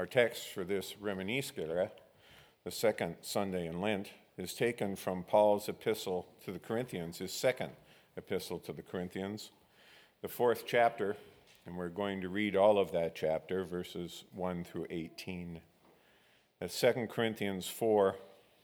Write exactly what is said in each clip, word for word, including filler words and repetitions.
Our text for this Reminiscere, the second Sunday in Lent, is taken from Paul's epistle to the Corinthians, his second epistle to the Corinthians, the fourth chapter, and we're going to read all of that chapter, verses one through eighteen. That's Second Corinthians four,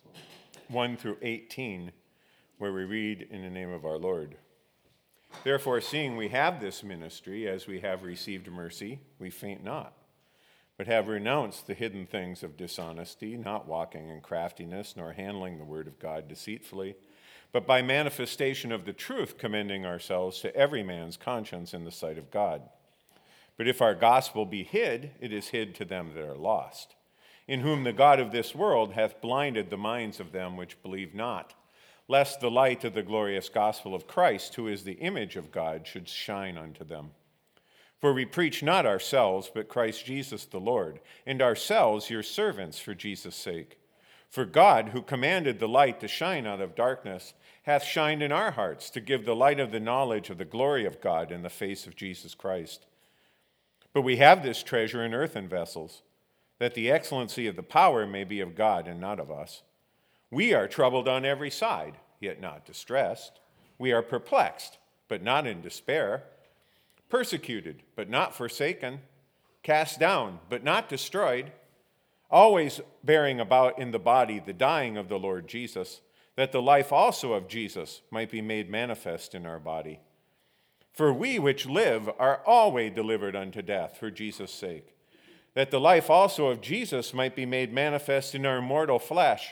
one through eighteen, where we read in the name of our Lord. Therefore, seeing we have this ministry, as we have received mercy, we faint not, but have renounced the hidden things of dishonesty, not walking in craftiness, nor handling the word of God deceitfully, but by manifestation of the truth, commending ourselves to every man's conscience in the sight of God. But if our gospel be hid, it is hid to them that are lost, in whom the God of this world hath blinded the minds of them which believe not, lest the light of the glorious gospel of Christ, who is the image of God, should shine unto them. For we preach not ourselves, but Christ Jesus the Lord, and ourselves your servants for Jesus' sake. For God, who commanded the light to shine out of darkness, hath shined in our hearts to give the light of the knowledge of the glory of God in the face of Jesus Christ. But we have this treasure in earthen vessels, that the excellency of the power may be of God and not of us. We are troubled on every side, yet not distressed. We are perplexed, but not in despair. Persecuted, but not forsaken, cast down, but not destroyed, always bearing about in the body the dying of the Lord Jesus, that the life also of Jesus might be made manifest in our body. For we which live are always delivered unto death for Jesus' sake, that the life also of Jesus might be made manifest in our mortal flesh.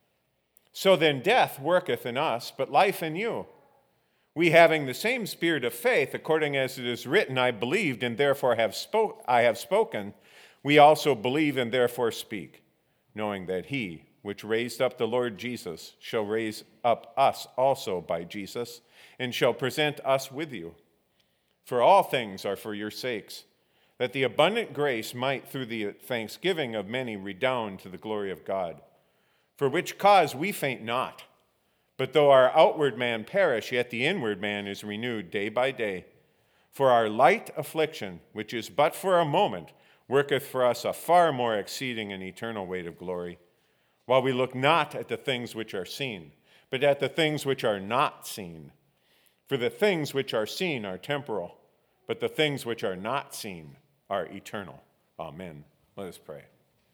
So then death worketh in us, but life in you. We having the same spirit of faith, according as it is written, I believed and therefore have spoke, I have spoken, we also believe and therefore speak, knowing that he, which raised up the Lord Jesus, shall raise up us also by Jesus, and shall present us with you. For all things are for your sakes, that the abundant grace might through the thanksgiving of many redound to the glory of God. For which cause we faint not. But though our outward man perish, yet the inward man is renewed day by day. For our light affliction, which is but for a moment, worketh for us a far more exceeding and eternal weight of glory, while we look not at the things which are seen, but at the things which are not seen. For the things which are seen are temporal, but the things which are not seen are eternal. Amen. Let us pray.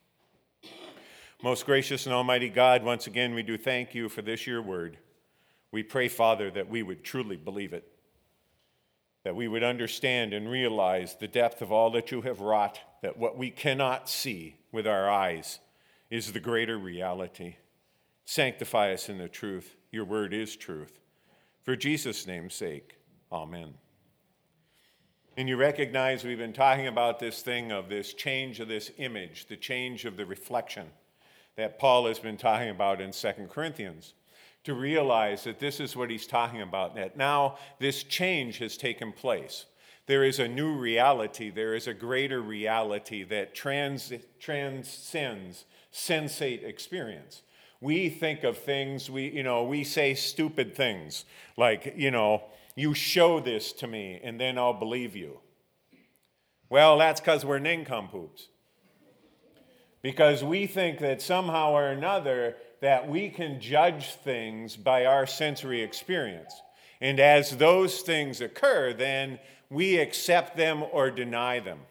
Most gracious and almighty God, once again we do thank you for this your word. We pray, Father, that we would truly believe it, that we would understand and realize the depth of all that you have wrought, that what we cannot see with our eyes is the greater reality. Sanctify us in the truth. Your word is truth. For Jesus' name's sake, amen. And you recognize we've been talking about this thing of this change of this image, the change of the reflection that Paul has been talking about in Second Corinthians, to realize that this is what he's talking about, that now this change has taken place. There is a new reality, there is a greater reality that trans, transcends sensate experience. We think of things, we, you know, we say stupid things, like, you know, you show this to me and then I'll believe you. Well, that's because we're nincompoops. Because we think that somehow or another that we can judge things by our sensory experience. And as those things occur, then we accept them or deny them.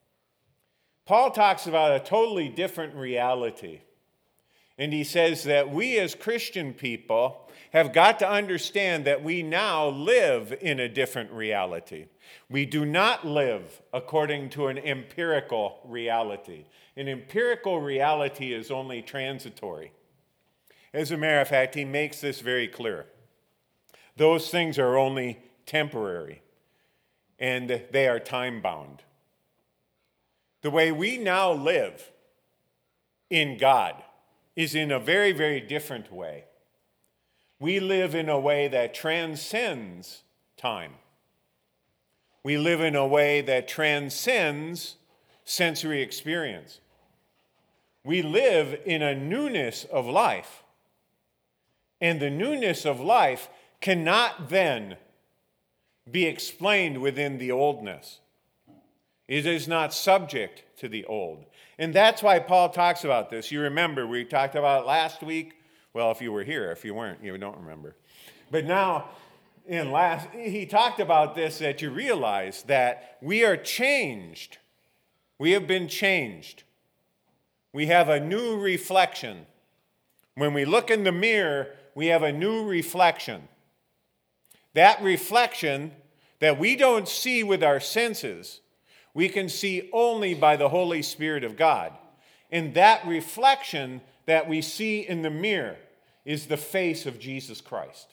Paul talks about a totally different reality. And he says that we as Christian people have got to understand that we now live in a different reality. We do not live according to an empirical reality. An empirical reality is only transitory. As a matter of fact, he makes this very clear. Those things are only temporary, and they are time-bound. The way we now live in God is in a very, very different way. We live in a way that transcends time. We live in a way that transcends sensory experience. We live in a newness of life. And the newness of life cannot then be explained within the oldness. It is not subject to the old. And that's why Paul talks about this. You remember, we talked about it last week. Well, if you were here, if you weren't, you don't remember. But now, in last, he talked about this, that you realize that we are changed. We have been changed. We have a new reflection. When we look in the mirror, we have a new reflection. That reflection that we don't see with our senses, we can see only by the Holy Spirit of God. And that reflection that we see in the mirror is the face of Jesus Christ.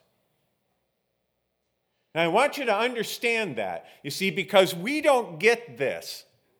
And I want you to understand that, you see, because we don't get this.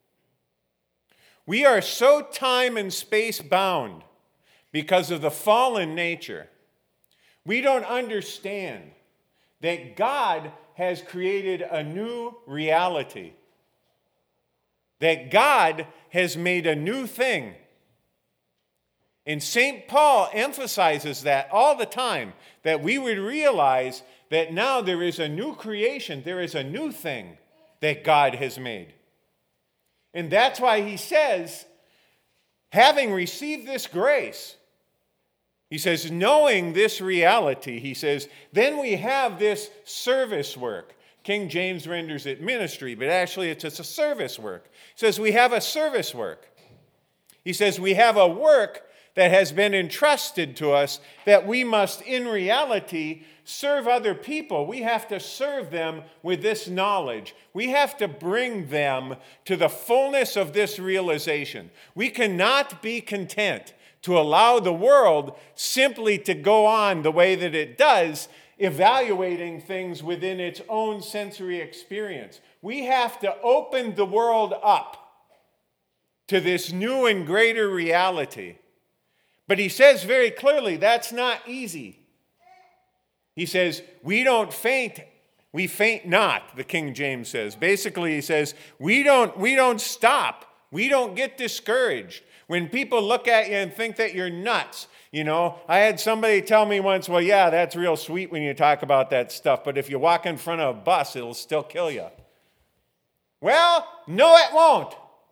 We are so time and space bound because of the fallen nature. We don't understand that God has created a new reality. That God has made a new thing. And Saint Paul emphasizes that all the time, that we would realize that now there is a new creation, there is a new thing that God has made. And that's why he says, having received this grace, he says, knowing this reality, he says, then we have this service work. King James renders it ministry, but actually it's just a service work. He says we have a service work. He says we have a work that has been entrusted to us that we must, in reality, serve other people. We have to serve them with this knowledge. We have to bring them to the fullness of this realization. We cannot be content to allow the world simply to go on the way that it does, evaluating things within its own sensory experience. We have to open the world up to this new and greater reality. But he says very clearly that's not easy. He says, we don't faint, we faint not, the King James says. Basically, he says, we don't, we don't stop. We don't get discouraged. When people look at you and think that you're nuts, you know, I had somebody tell me once, well, yeah, that's real sweet when you talk about that stuff, but if you walk in front of a bus, it'll still kill you. Well, no, it won't.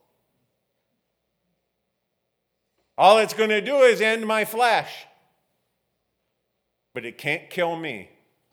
All it's going to do is end my flesh. But it can't kill me.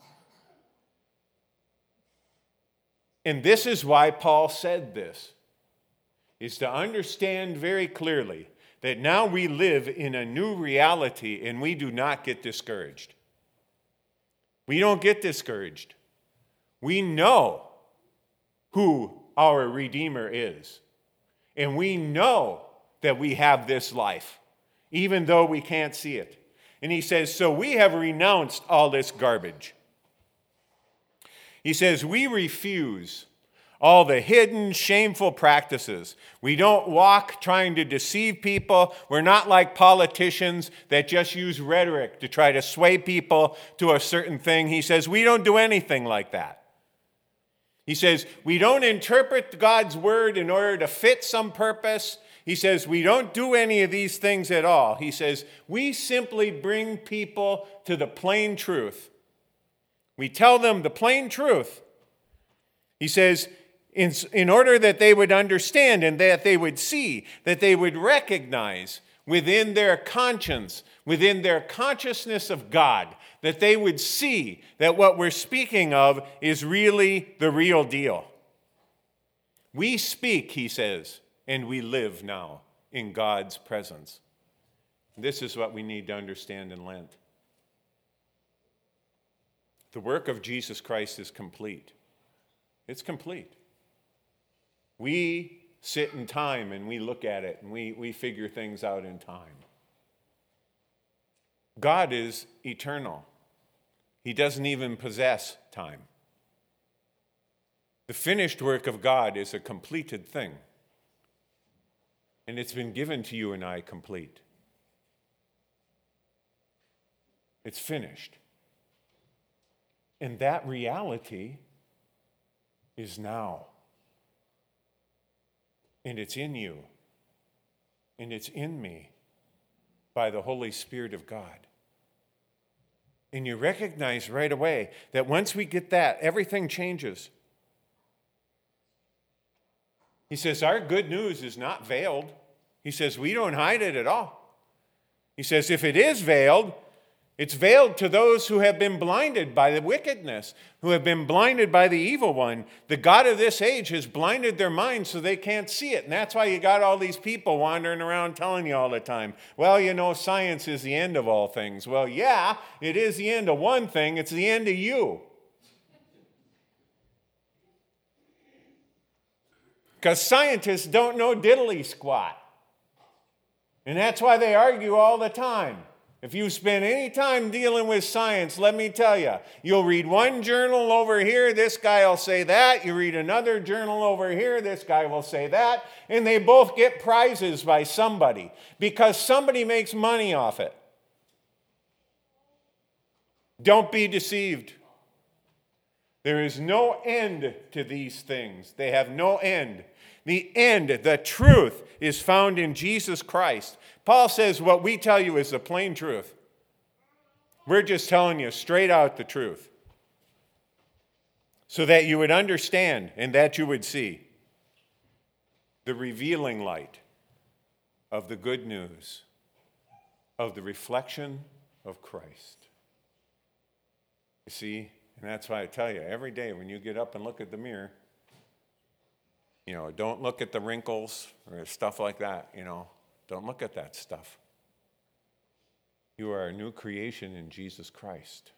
And this is why Paul said this, is to understand very clearly that now we live in a new reality and we do not get discouraged. We don't get discouraged. We know who our Redeemer is. And we know that we have this life, even though we can't see it. And he says, so we have renounced all this garbage. He says, we refuse all the hidden, shameful practices. We don't walk trying to deceive people. We're not like politicians that just use rhetoric to try to sway people to a certain thing. He says, we don't do anything like that. He says, we don't interpret God's word in order to fit some purpose. He says, we don't do any of these things at all. He says, we simply bring people to the plain truth. We tell them the plain truth. He says, in, in order that they would understand and that they would see, that they would recognize within their conscience, within their consciousness of God, that they would see that what we're speaking of is really the real deal. We speak, he says, and we live now in God's presence. This is what we need to understand in Lent. The work of Jesus Christ is complete. It's complete. We sit in time and we look at it and we, we figure things out in time. God is eternal. He doesn't even possess time. The finished work of God is a completed thing. And it's been given to you and I complete. It's finished. And that reality is now. And it's in you. And it's in me by the Holy Spirit of God. And you recognize right away that once we get that, everything changes. He says, our good news is not veiled. He says, we don't hide it at all. He says, if it is veiled, it's veiled to those who have been blinded by the wickedness, who have been blinded by the evil one. The God of this age has blinded their minds so they can't see it. And that's why you got all these people wandering around telling you all the time, well, you know, science is the end of all things. Well, yeah, it is the end of one thing. It's the end of you. Because scientists don't know diddly squat. And that's why they argue all the time. If you spend any time dealing with science, let me tell you, you'll read one journal over here, this guy will say that. You read another journal over here, this guy will say that. And they both get prizes by somebody because somebody makes money off it. Don't be deceived. There is no end to these things. They have no end. The end, the truth, is found in Jesus Christ. Paul says what we tell you is the plain truth. We're just telling you straight out the truth so that you would understand and that you would see the revealing light of the good news of the reflection of Christ. You see, and that's why I tell you, every day when you get up and look at the mirror, you know, don't look at the wrinkles or stuff like that, you know. Don't look at that stuff. You are a new creation in Jesus Christ.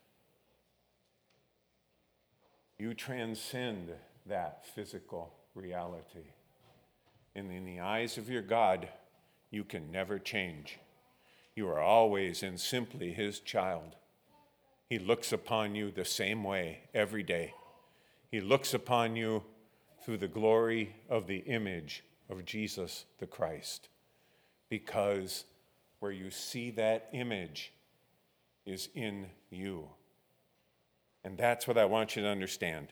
You transcend that physical reality. And in the eyes of your God, you can never change. You are always and simply his child. He looks upon you the same way every day. He looks upon you through the glory of the image of Jesus the Christ. Because where you see that image is in you. And that's what I want you to understand.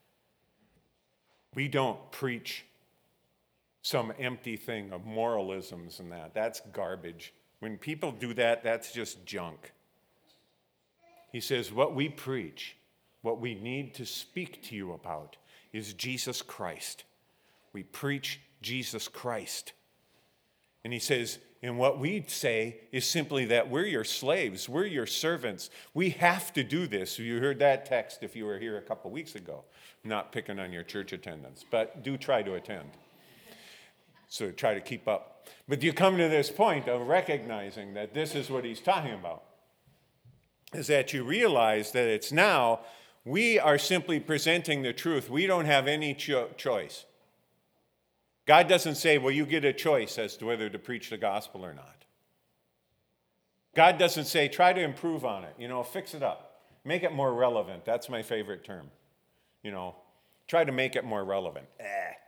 We don't preach some empty thing of moralisms and that. That's garbage. When people do that, that's just junk. He says, what we preach, what we need to speak to you about is Jesus Christ. We preach Jesus Christ. And he says, and what we say is simply that we're your slaves, we're your servants. We have to do this. You heard that text if you were here a couple weeks ago. I'm not picking on your church attendance, but do try to attend. So try to keep up. But you come to this point of recognizing that this is what he's talking about, is that you realize that it's now we are simply presenting the truth. We don't have any cho- choice. God doesn't say, well, you get a choice as to whether to preach the gospel or not. God doesn't say, try to improve on it. You know, fix it up. Make it more relevant. That's my favorite term. You know, try to make it more relevant. Eh.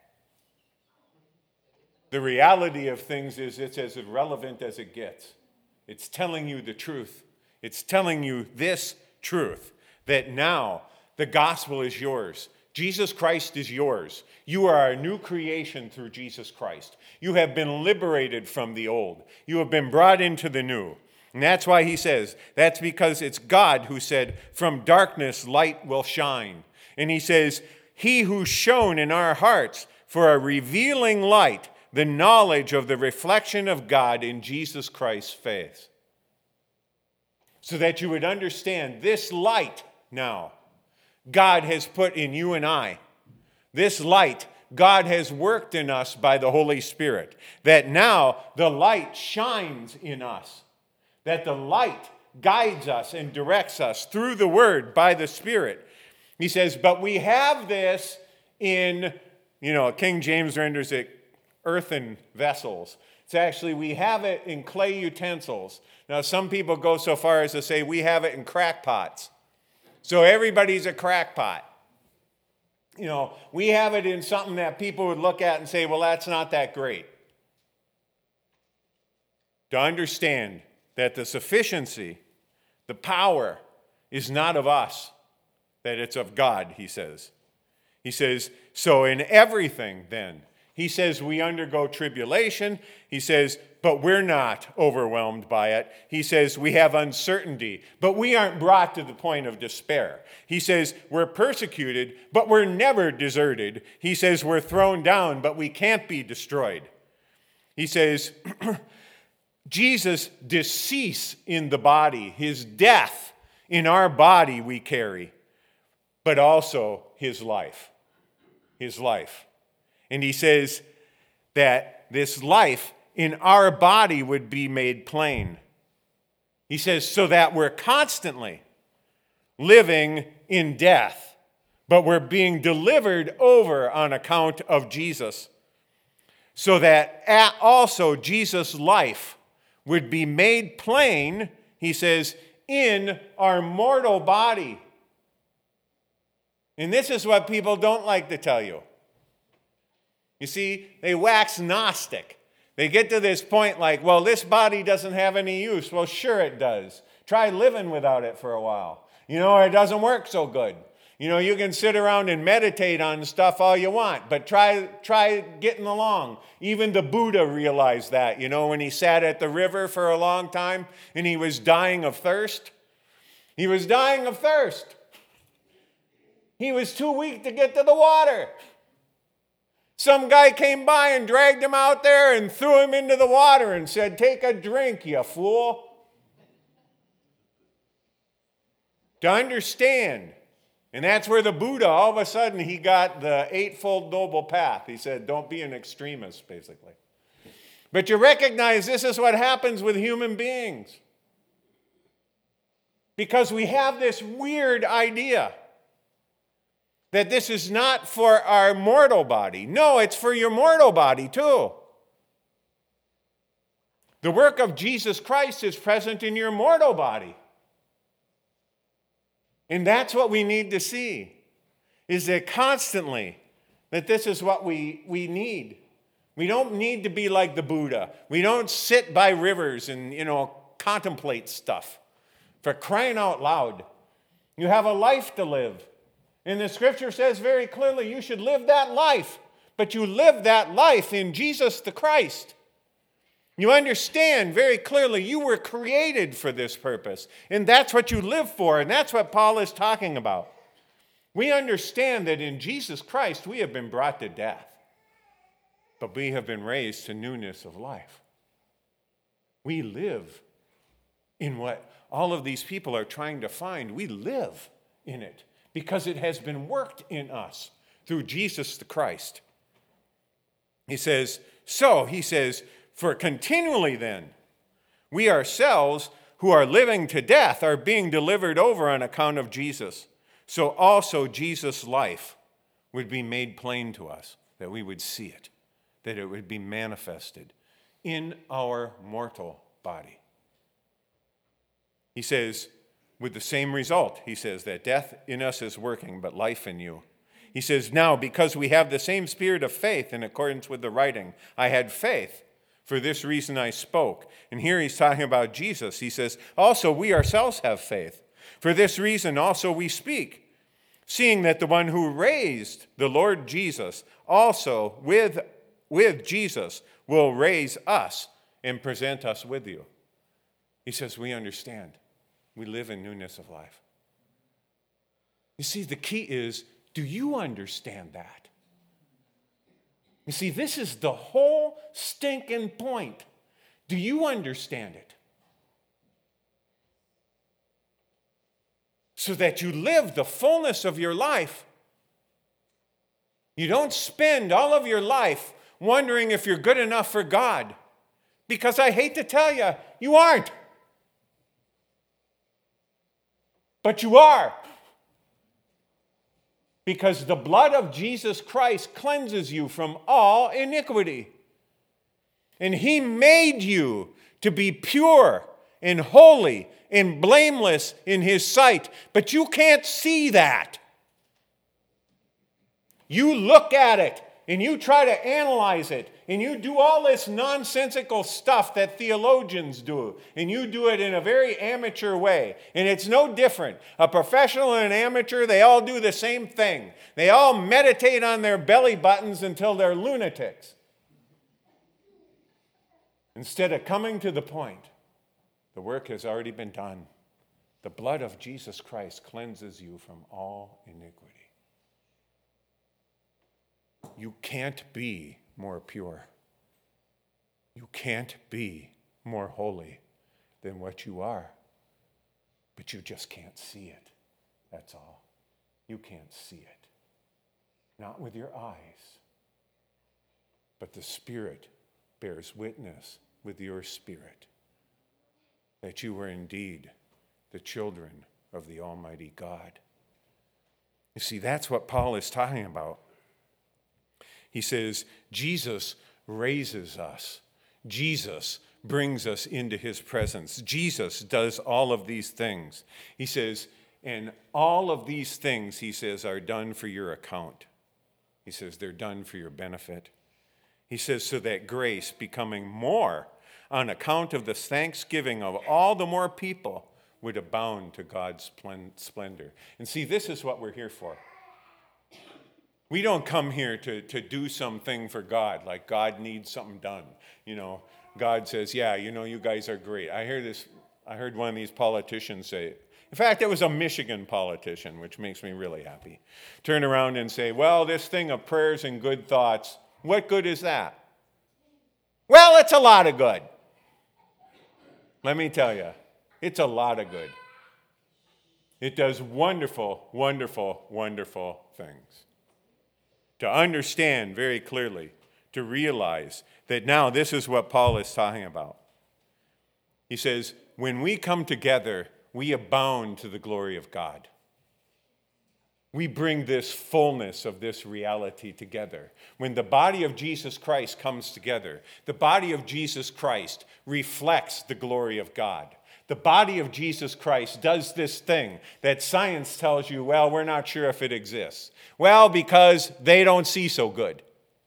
The reality of things is it's as irrelevant as it gets. It's telling you the truth. It's telling you this truth, that now the gospel is yours. Jesus Christ is yours. You are a new creation through Jesus Christ. You have been liberated from the old. You have been brought into the new. And that's why he says, that's because it's God who said, from darkness light will shine. And he says, he who shone in our hearts for a revealing light, the knowledge of the reflection of God in Jesus Christ's face. So that you would understand this light now God has put in you and I. This light God has worked in us by the Holy Spirit. That now the light shines in us. That the light guides us and directs us through the Word by the Spirit. He says, but we have this in, you know, King James renders it earthen vessels. It's actually, we have it in clay utensils. Now, some people go so far as to say we have it in crackpots. So everybody's a crackpot. You know, we have it in something that people would look at and say, well, that's not that great. To understand that the sufficiency, the power, is not of us, that it's of God, he says. He says, so in everything then, He says we undergo tribulation. He says, but we're not overwhelmed by it. He says we have uncertainty, but we aren't brought to the point of despair. He says we're persecuted, but we're never deserted. He says we're thrown down, but we can't be destroyed. He says Jesus' decease in the body, his death in our body we carry, but also his life. His life. And he says that this life in our body would be made plain. He says, so that we're constantly living in death, but we're being delivered over on account of Jesus, so that also Jesus' life would be made plain, he says, in our mortal body. And this is what people don't like to tell you. You see, they wax Gnostic. They get to this point like, well, this body doesn't have any use. Well, sure it does. Try living without it for a while. You know, it doesn't work so good. You know, you can sit around and meditate on stuff all you want, but try try getting along. Even the Buddha realized that, you know, when he sat at the river for a long time and he was dying of thirst. He was dying of thirst. He was too weak to get to the water. Some guy came by and dragged him out there and threw him into the water and said, take a drink, you fool. To understand. And that's where the Buddha, all of a sudden, he got the Eightfold Noble Path. He said, don't be an extremist, basically. But you recognize this is what happens with human beings. Because we have this weird idea that this is not for our mortal body. No, it's for your mortal body too. The work of Jesus Christ is present in your mortal body. And that's what we need to see, is that constantly, that this is what we, we need. We don't need to be like the Buddha. We don't sit by rivers and, you know, contemplate stuff. For crying out loud, you have a life to live. And the scripture says very clearly you should live that life, but you live that life in Jesus the Christ. You understand very clearly you were created for this purpose, and that's what you live for, and that's what Paul is talking about. We understand that in Jesus Christ we have been brought to death, but we have been raised to newness of life. We live in what all of these people are trying to find. We live in it. Because it has been worked in us through Jesus the Christ. He says, so, he says, for continually then, we ourselves who are living to death are being delivered over on account of Jesus. So also Jesus' life would be made plain to us, that we would see it, that it would be manifested in our mortal body. He says, with the same result, he says, that death in us is working, but life in you. He says, now, because we have the same spirit of faith in accordance with the writing, I had faith. For this reason I spoke. And here he's talking about Jesus. He says, also we ourselves have faith. For this reason also we speak, seeing that the one who raised the Lord Jesus also with, with Jesus will raise us and present us with you. He says, we understand. We live in newness of life. You see, the key is, do you understand that? You see, this is the whole stinking point. Do you understand it? So that you live the fullness of your life. You don't spend all of your life wondering if you're good enough for God. Because I hate to tell you, you aren't. But you are. Because the blood of Jesus Christ cleanses you from all iniquity. And he made you to be pure and holy and blameless in his sight. But you can't see that. You look at it and you try to analyze it and you do all this nonsensical stuff that theologians do, and you do it in a very amateur way, and it's no different. A professional and an amateur, they all do the same thing. They all meditate on their belly buttons until they're lunatics. Instead of coming to the point, the work has already been done. The blood of Jesus Christ cleanses you from all iniquity. You can't be more pure. You can't be more holy than what you are. But you just can't see it. That's all. You can't see it. Not with your eyes. But the Spirit bears witness with your spirit that you are indeed the children of the Almighty God. You see, that's what Paul is talking about. He says, Jesus raises us. Jesus brings us into his presence. Jesus does all of these things. He says, and all of these things, he says, are done for your account. He says, they're done for your benefit. He says, so that grace becoming more on account of the thanksgiving of all the more people would abound to God's splendor. And see, this is what we're here for. We don't come here to, to do something for God, like God needs something done. You know, God says, yeah, you know, you guys are great. I hear this, I heard one of these politicians say, in fact, it was a Michigan politician, which makes me really happy, turn around and say, well, this thing of prayers and good thoughts, what good is that? Well, it's a lot of good. Let me tell you, it's a lot of good. It does wonderful, wonderful, wonderful things. To understand very clearly, to realize that now this is what Paul is talking about. He says, when we come together, we abound to the glory of God. We bring this fullness of this reality together. When the body of Jesus Christ comes together, the body of Jesus Christ reflects the glory of God. The body of Jesus Christ does this thing that science tells you, well, we're not sure if it exists. Well, because they don't see so good.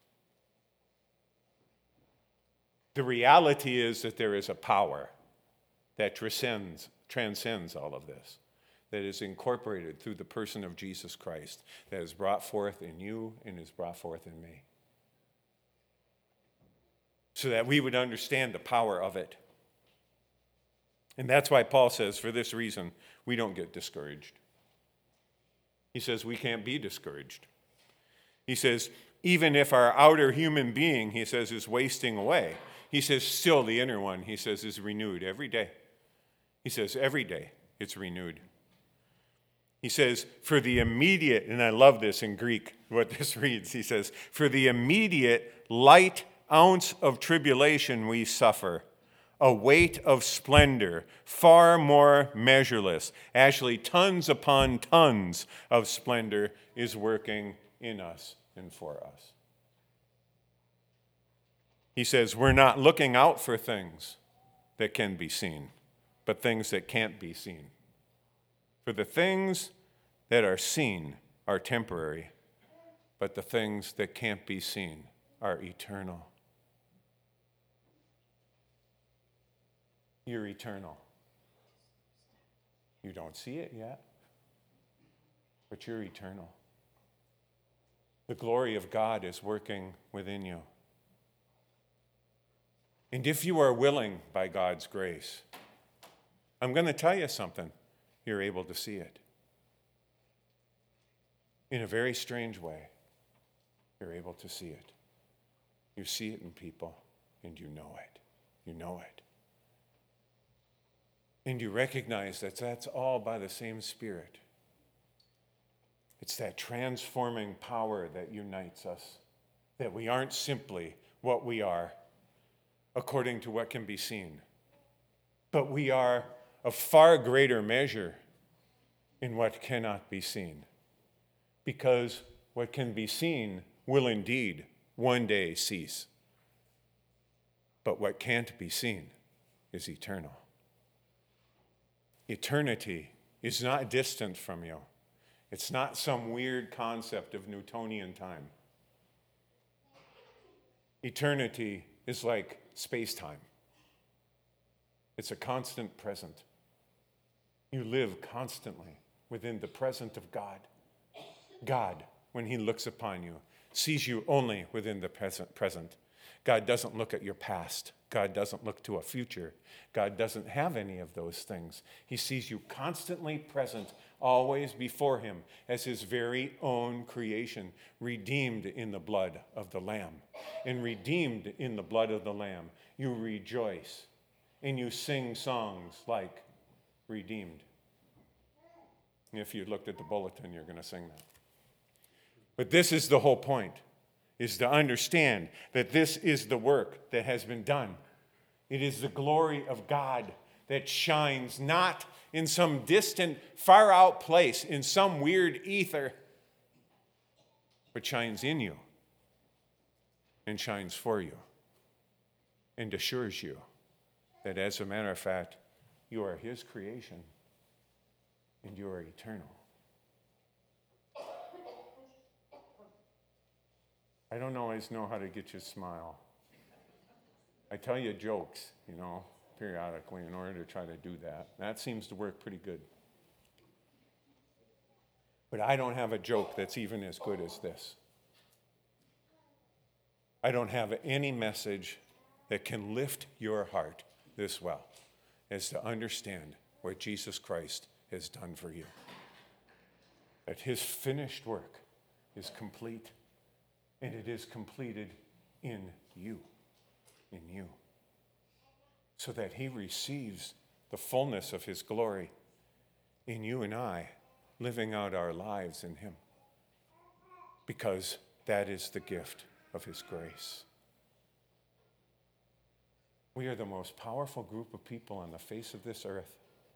The reality is that there is a power that transcends, transcends all of this, that is incorporated through the person of Jesus Christ, that is brought forth in you and is brought forth in me. So that we would understand the power of it. And that's why Paul says, for this reason, we don't get discouraged. He says we can't be discouraged. He says, even if our outer human being, he says, is wasting away, he says, still the inner one, he says, is renewed every day. He says, every day it's renewed. He says, for the immediate, and I love this in Greek, what this reads, he says, for the immediate light ounce of tribulation we suffer, a weight of splendor, far more measureless. Actually, tons upon tons of splendor is working in us and for us. He says, we're not looking out for things that can be seen, but things that can't be seen. For the things that are seen are temporary, but the things that can't be seen are eternal. You're eternal. You don't see it yet, but you're eternal. The glory of God is working within you. And if you are willing by God's grace, I'm going to tell you something, you're able to see it. In a very strange way, you're able to see it. You see it in people, and you know it. You know it. And you recognize that that's all by the same Spirit. It's that transforming power that unites us, that we aren't simply what we are according to what can be seen, but we are of far greater measure in what cannot be seen, because what can be seen will indeed one day cease, but what can't be seen is eternal. Eternity is not distant from you. It's not some weird concept of Newtonian time. Eternity is like space-time. It's a constant present. You live constantly within the present of God. God, when he looks upon you, sees you only within the present. present. God doesn't look at your past. God doesn't look to a future. God doesn't have any of those things. He sees you constantly present, always before him as his very own creation, redeemed in the blood of the Lamb. And redeemed in the blood of the Lamb, you rejoice and you sing songs like Redeemed. If you looked at the bulletin, you're going to sing that. But this is the whole point, is to understand that this is the work that has been done. It is the glory of God that shines not in some distant, far-out place, in some weird ether, but shines in you and shines for you and assures you that, as a matter of fact, you are his creation and you are eternal. I don't always know how to get you to smile. I tell you jokes, you know, periodically in order to try to do that. That seems to work pretty good. But I don't have a joke that's even as good as this. I don't have any message that can lift your heart this well as to understand what Jesus Christ has done for you. That his finished work is complete, and it is completed in you, in you, so that he receives the fullness of his glory in you and I, living out our lives in him, because that is the gift of his grace. We are the most powerful group of people on the face of this earth,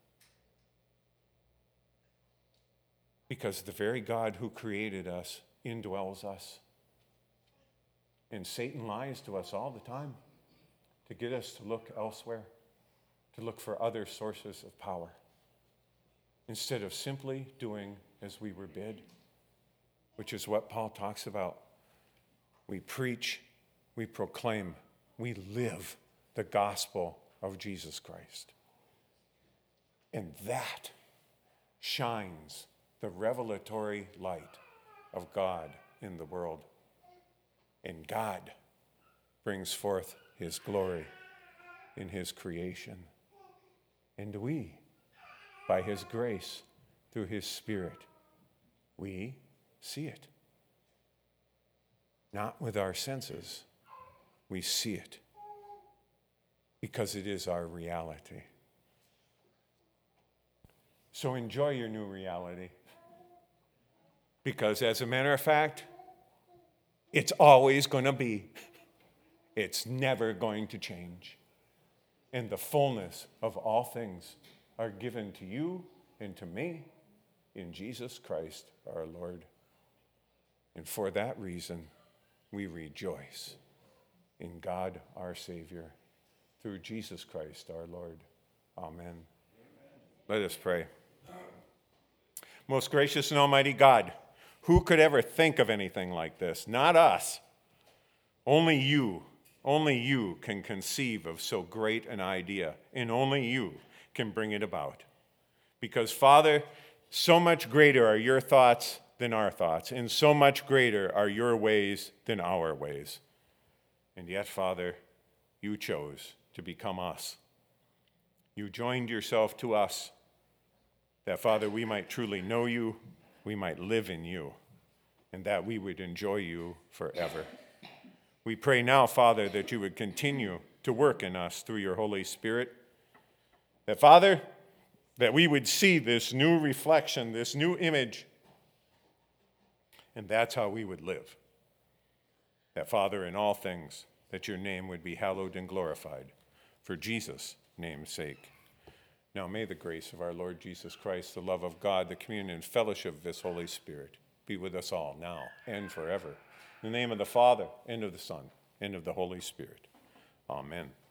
because the very God who created us indwells us. And Satan lies to us all the time to get us to look elsewhere, to look for other sources of power, instead of simply doing as we were bid, which is what Paul talks about. We preach, we proclaim, we live the gospel of Jesus Christ. And that shines the revelatory light of God in the world. And God brings forth his glory in his creation. And we, by his grace, through his Spirit, we see it. Not with our senses, we see it because it is our reality. So enjoy your new reality, because as a matter of fact, it's always going to be. It's never going to change. And the fullness of all things are given to you and to me in Jesus Christ our Lord. And for that reason, we rejoice in God our Savior through Jesus Christ our Lord. Amen. Let us pray. Most gracious and almighty God, who could ever think of anything like this? Not us. Only you, only you can conceive of so great an idea, and only you can bring it about. Because, Father, so much greater are your thoughts than our thoughts, and so much greater are your ways than our ways. And yet, Father, you chose to become us. You joined yourself to us, that, Father, we might truly know you, we might live in you, and that we would enjoy you forever. We pray now, Father, that you would continue to work in us through your Holy Spirit. That, Father, that we would see this new reflection, this new image, and that's how we would live. That, Father, in all things, that your name would be hallowed and glorified for Jesus' name's sake. Now may the grace of our Lord Jesus Christ, the love of God, the communion and fellowship of his Holy Spirit be with us all now and forever. In the name of the Father, and of the Son, and of the Holy Spirit. Amen.